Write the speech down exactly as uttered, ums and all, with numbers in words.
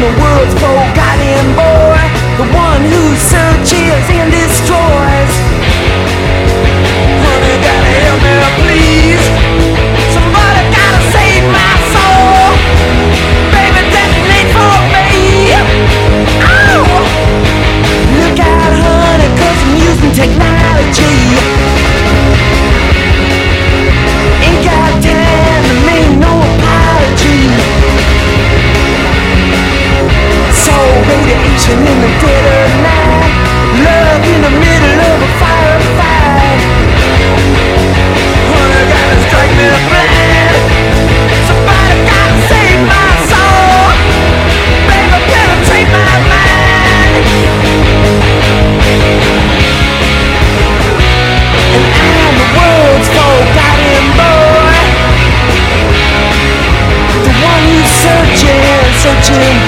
the world's forgotten boy, the one who searches and destroys. Honey, gotta help me, please. Somebody gotta save my soul. Baby, detonate for me. Oh! Look out, honey, 'cause I'm using technology. Ain't got time to make no apology. Soul radiation in the dead of night, love in the middle of a firefight. Honey, gotta strike me blind. Somebody gotta save my soul. Baby, penetrate my mind. And I'm the world's forgotten boy, the one who's searching, searching